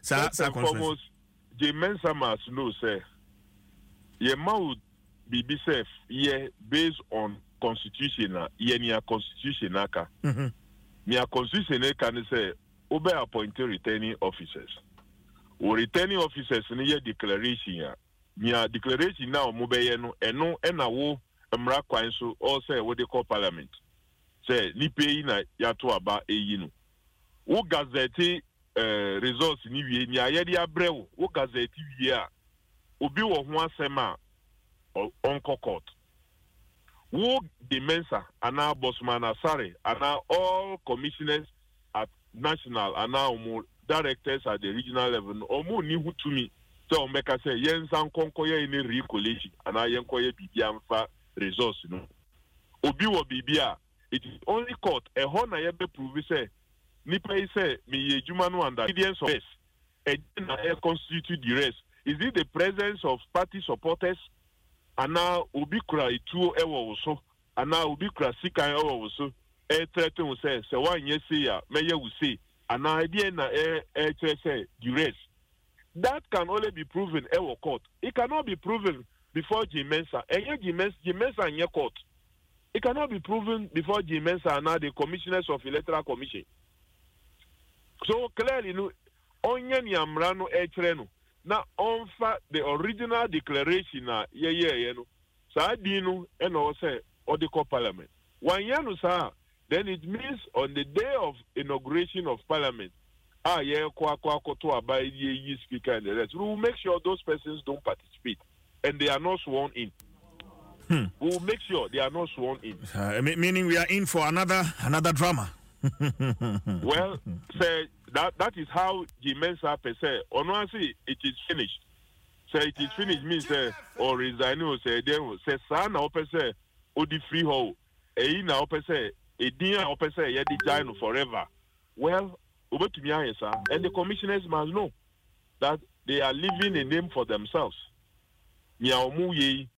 First and foremost, the Mensa must know, say, ye mouth be safe, ye based on constitution, ye near constitution, aka. Near constitution, can say, obey appointed returning officers. Or returning officers, near declaration, near declaration now, mobile, and no, and a wo, mra kwanso, or say what they call parliament. Say, ni pay na yato aba eyinu. Wo gazette results ni wie ni ayede abrewo wo gazette wie a obi wo ho asema onko court wo the Mensa ana Bosman Asare ana all commissioners at national ana omo directors at the regional level omo ni hutumi so omeka say yensan konko ye ni recollation ana yenko ye bibia mfa results no obi wo bibia it is only court e ho na ye be prove say nipa say me ye juma no under evidence of this and constitute the rest. Is it the presence of party supporters and now obi kura itu ewo so and now obi kura sika ewo so threaten will say one yes say ya mayor will say and now idea na say the rest that can only be proven ewo court. It cannot be proven before Mensa and Mensa in your court. It cannot be proven before Mensa and now the commissioners of electoral commission. So clearly, no, onye ni amrano etreno na onfa the original declaration na ye no. Sa dinu eno say or the parliament. One year no sa, then it means on the day of inauguration of parliament, ye kwa to abide ye speaker and the rest. We will make sure those persons don't participate and they are not sworn in. We will make sure they are not sworn in. Meaning we are in for another drama. Well, say that is how the Mensa per se. Honestly, it is finished. Say it is finished means or resign or say then say sana open say odi free hole. Na open say dia open say ye design forever. Well, over to me sir, and the commissioners must know that they are leaving a name for themselves. Nya omu ye